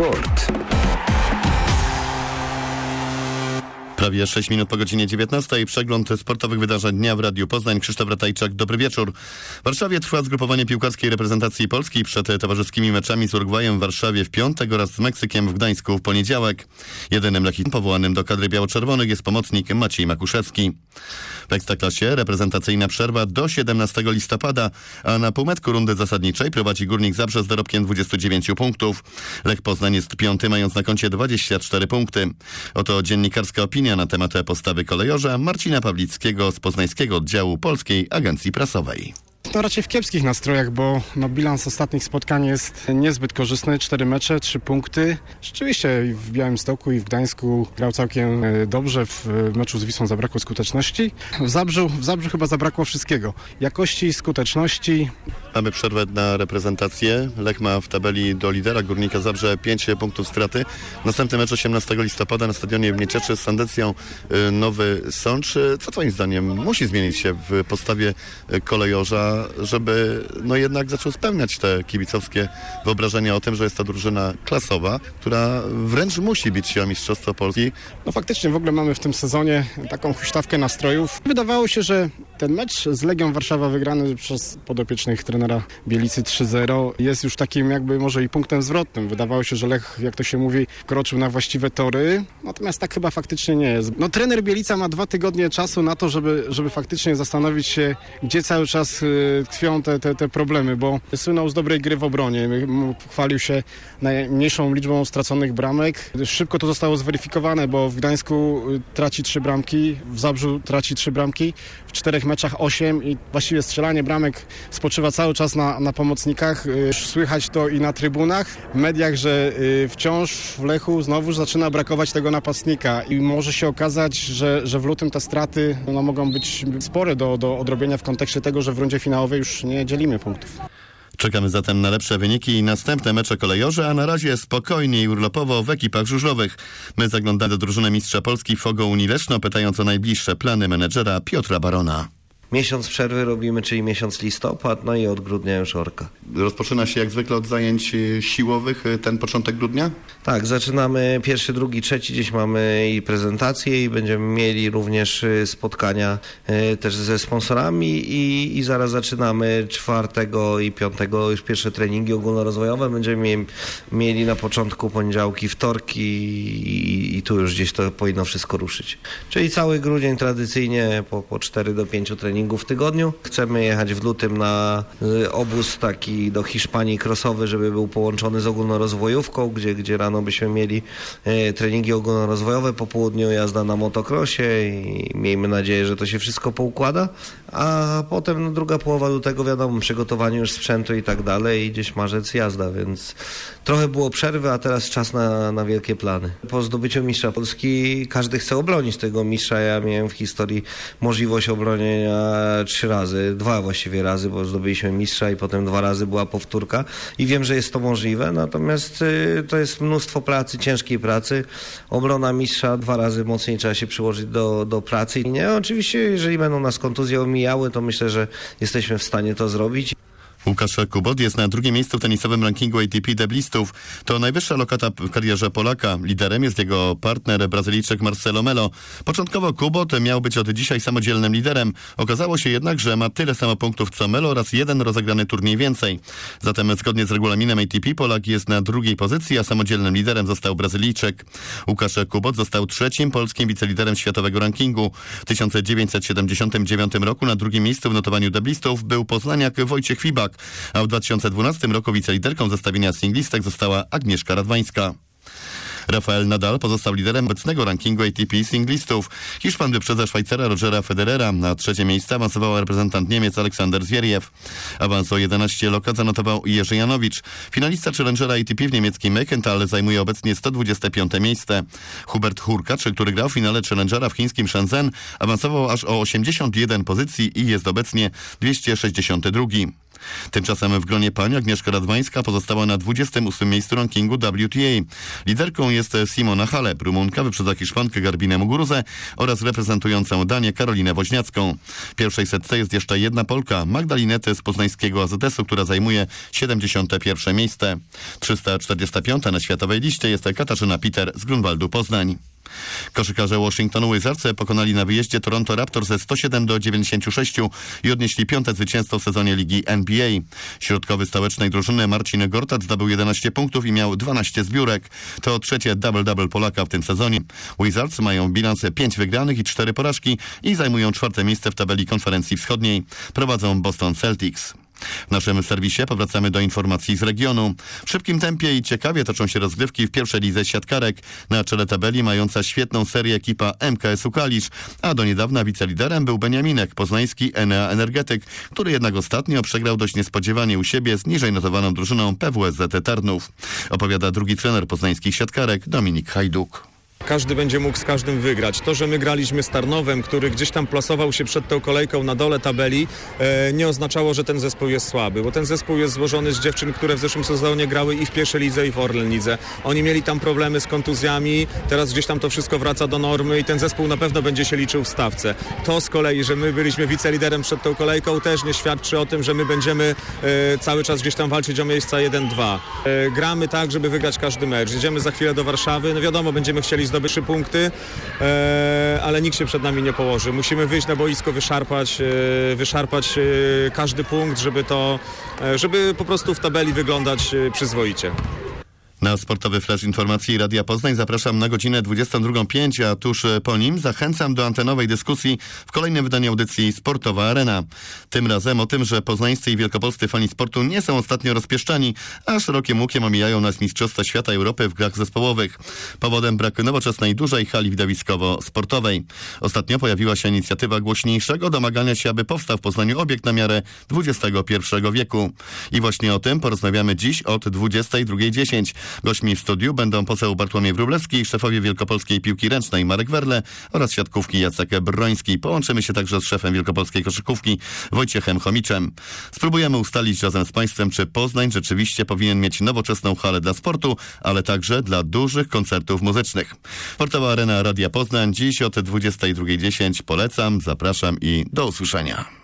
Sport. Prawie 6 minut po godzinie 19. Przegląd sportowych wydarzeń dnia w Radiu Poznań. Krzysztof Ratajczak, dobry wieczór. W Warszawie trwa zgrupowanie piłkarskiej reprezentacji Polski przed towarzyskimi meczami z Urugwajem w Warszawie w piątek oraz z Meksykiem w Gdańsku w poniedziałek. Jedynym Lechitem powołanym do kadry biało-czerwonych jest pomocnik Maciej Makuszewski. W Ekstraklasie reprezentacyjna przerwa do 17 listopada, a na półmetku rundy zasadniczej prowadzi Górnik Zabrze z dorobkiem 29 punktów. Lech Poznań jest piąty, mając na koncie 24 punkty. Oto dziennikarska opinia na temat postawy kolejorza Marcina Pawlickiego z poznańskiego oddziału Polskiej Agencji Prasowej. To raczej w kiepskich nastrojach, bo bilans ostatnich spotkań jest niezbyt korzystny. 4 mecze, 3 punkty. Rzeczywiście i w Białymstoku i w Gdańsku grał całkiem dobrze. W meczu z Wisłą zabrakło skuteczności. W Zabrzu chyba zabrakło wszystkiego. Jakości i skuteczności. Mamy przerwę na reprezentację. Lech ma w tabeli do lidera Górnika Zabrze 5 punktów straty. Następny mecz 18 listopada na stadionie w Nieczeczy z Sandecją Nowy Sącz. Co twoim zdaniem musi zmienić się w postawie kolejorza, żeby jednak zaczął spełniać te kibicowskie wyobrażenia o tym, że jest to drużyna klasowa, która wręcz musi bić się o Mistrzostwo Polski? No faktycznie w ogóle mamy w tym sezonie taką huśtawkę nastrojów. Wydawało się, że ten mecz z Legią Warszawa wygrany przez podopiecznych trenera Bielicy 3-0 jest już takim jakby może i punktem zwrotnym. Wydawało się, że Lech, jak to się mówi, kroczył na właściwe tory, natomiast tak chyba faktycznie nie jest. No trener Bielica ma 2 tygodnie czasu na to, żeby faktycznie zastanowić się, gdzie cały czas tkwią te problemy, bo słynął z dobrej gry w obronie. Chwalił się najmniejszą liczbą straconych bramek. Szybko to zostało zweryfikowane, bo w Gdańsku traci 3 bramki, w Zabrzu traci 3 bramki, w 4 meczach 8 i właściwie strzelanie bramek spoczywa cały czas na pomocnikach. Słychać to i na trybunach, w mediach, że wciąż w Lechu znowu zaczyna brakować tego napastnika i może się okazać, że w lutym te straty mogą być spore do odrobienia w kontekście tego, że w rundzie finałowej już nie dzielimy punktów. Czekamy zatem na lepsze wyniki i następne mecze kolejorze, a na razie spokojnie i urlopowo w ekipach żużlowych. My zaglądamy do drużyny mistrza Polski Fogo Unii Leszno, pytając o najbliższe plany menedżera Piotra Barona. Miesiąc przerwy robimy, czyli miesiąc listopad, no i od grudnia już Orka. Rozpoczyna się jak zwykle od zajęć siłowych ten początek grudnia? Tak, zaczynamy 1., 2., 3, gdzieś mamy i prezentacje i będziemy mieli również spotkania też ze sponsorami i zaraz zaczynamy 4. i 5. już pierwsze treningi ogólnorozwojowe. Będziemy mieli na początku poniedziałki, wtorki i tu już gdzieś to powinno wszystko ruszyć. Czyli cały grudzień tradycyjnie po 4 do 5 treningów w tygodniu. Chcemy jechać w lutym na obóz taki do Hiszpanii crossowy, żeby był połączony z ogólnorozwojówką, gdzie rano byśmy mieli treningi ogólnorozwojowe, po południu jazda na motocrossie i miejmy nadzieję, że to się wszystko poukłada, a potem druga połowa lutego, wiadomo, przygotowanie już sprzętu i tak dalej i gdzieś marzec jazda, więc trochę było przerwy, a teraz czas na wielkie plany. Po zdobyciu mistrza Polski każdy chce obronić tego mistrza. Ja miałem w historii możliwość obronienia 3 razy, 2 właściwie razy, bo zdobyliśmy mistrza i potem 2 razy była powtórka i wiem, że jest to możliwe, natomiast to jest mnóstwo pracy, ciężkiej pracy. Obrona mistrza 2 razy mocniej trzeba się przyłożyć do pracy. I nie, oczywiście, jeżeli będą nas kontuzje omijały, to myślę, że jesteśmy w stanie to zrobić. Łukasz Kubot jest na 2. miejscu w tenisowym rankingu ATP Deblistów. To najwyższa lokata w karierze Polaka. Liderem jest jego partner Brazylijczyk Marcelo Melo. Początkowo Kubot miał być od dzisiaj samodzielnym liderem. Okazało się jednak, że ma tyle samo punktów co Melo oraz 1 rozegrany turniej więcej. Zatem zgodnie z regulaminem ATP Polak jest na 2. pozycji, a samodzielnym liderem został Brazylijczyk. Łukasz Kubot został 3. polskim wiceliderem światowego rankingu. W 1979 roku na 2. miejscu w notowaniu deblistów był poznaniak Wojciech Fibak, a w 2012 roku wiceliderką zestawienia singlistek została Agnieszka Radwańska. Rafael Nadal pozostał liderem obecnego rankingu ATP singlistów. Hiszpan wyprzedza Szwajcara Rogera Federera. Na 3. miejsce awansował reprezentant Niemiec Aleksander Zwieriew. Awans o 11 lokat zanotował Jerzy Janowicz. Finalista Challengera ATP w niemieckim Meckenthal zajmuje obecnie 125. miejsce. Hubert Hurkacz, który grał w finale Challengera w chińskim Shenzhen, awansował aż o 81 pozycji i jest obecnie 262. Tymczasem w gronie pań Agnieszka Radwańska pozostała na 28. miejscu rankingu WTA. Liderką jest Simona Halep. Rumunka wyprzedza Hiszpankę Garbinę Muguruzę oraz reprezentującą Danię Karolinę Woźniacką. W pierwszej setce jest jeszcze jedna Polka, Magdalinety z poznańskiego AZS-u, która zajmuje 71. miejsce. 345. na światowej liście jest Katarzyna Peter z Grunwaldu Poznań. Koszykarze Washingtonu Wizards pokonali na wyjeździe Toronto Raptors ze 107-96 i odnieśli 5. zwycięstwo w sezonie ligi NBA. Środkowy stołecznej drużyny Marcin Gortat zdobył 11 punktów i miał 12 zbiórek. To trzecie double-double Polaka w tym sezonie. Wizards mają bilans 5 wygranych i 4 porażki i zajmują 4. miejsce w tabeli konferencji wschodniej. Prowadzą Boston Celtics. W naszym serwisie powracamy do informacji z regionu. W szybkim tempie i ciekawie toczą się rozgrywki w pierwszej lidze siatkarek. Na czele tabeli mająca świetną serię ekipa MKS-u Kalisz, a do niedawna wiceliderem był Beniaminek, poznański Enea Energetyk, który jednak ostatnio przegrał dość niespodziewanie u siebie z niżej notowaną drużyną PWSZ Tarnów. Opowiada drugi trener poznańskich siatkarek Dominik Hajduk. Każdy będzie mógł z każdym wygrać. To, że my graliśmy z Tarnowem, który gdzieś tam plasował się przed tą kolejką na dole tabeli, nie oznaczało, że ten zespół jest słaby, bo ten zespół jest złożony z dziewczyn, które w zeszłym sezonie grały i w pierwszej lidze, i w Orlen Lidze. Oni mieli tam problemy z kontuzjami, teraz gdzieś tam to wszystko wraca do normy i ten zespół na pewno będzie się liczył w stawce. To z kolei, że my byliśmy wiceliderem przed tą kolejką, też nie świadczy o tym, że my będziemy cały czas gdzieś tam walczyć o miejsca 1-2. Gramy tak, żeby wygrać każdy mecz. Jedziemy za chwilę do Warszawy, no wiadomo, będziemy chcieli zdobyć 3 punkty, ale nikt się przed nami nie położy. Musimy wyjść na boisko, wyszarpać każdy punkt, żeby po prostu w tabeli wyglądać przyzwoicie. Na sportowy flash informacji Radia Poznań zapraszam na godzinę 22:05, a tuż po nim zachęcam do antenowej dyskusji w kolejnym wydaniu audycji Sportowa Arena. Tym razem o tym, że poznańscy i wielkopolscy fani sportu nie są ostatnio rozpieszczani, a szerokim łukiem omijają nas Mistrzostwa Świata Europy w grach zespołowych. Powodem brak nowoczesnej, dużej hali widowiskowo-sportowej. Ostatnio pojawiła się inicjatywa głośniejszego domagania się, aby powstał w Poznaniu obiekt na miarę XXI wieku. I właśnie o tym porozmawiamy dziś od 22:10. Gośćmi w studiu będą poseł Bartłomiej Wróblewski, szefowie wielkopolskiej piłki ręcznej Marek Werle oraz siatkówki Jacek Broński. Połączymy się także z szefem wielkopolskiej koszykówki Wojciechem Chomiczem. Spróbujemy ustalić razem z państwem, czy Poznań rzeczywiście powinien mieć nowoczesną halę dla sportu, ale także dla dużych koncertów muzycznych. Sportowa Arena Radia Poznań dziś od 22:10. Polecam, zapraszam i do usłyszenia.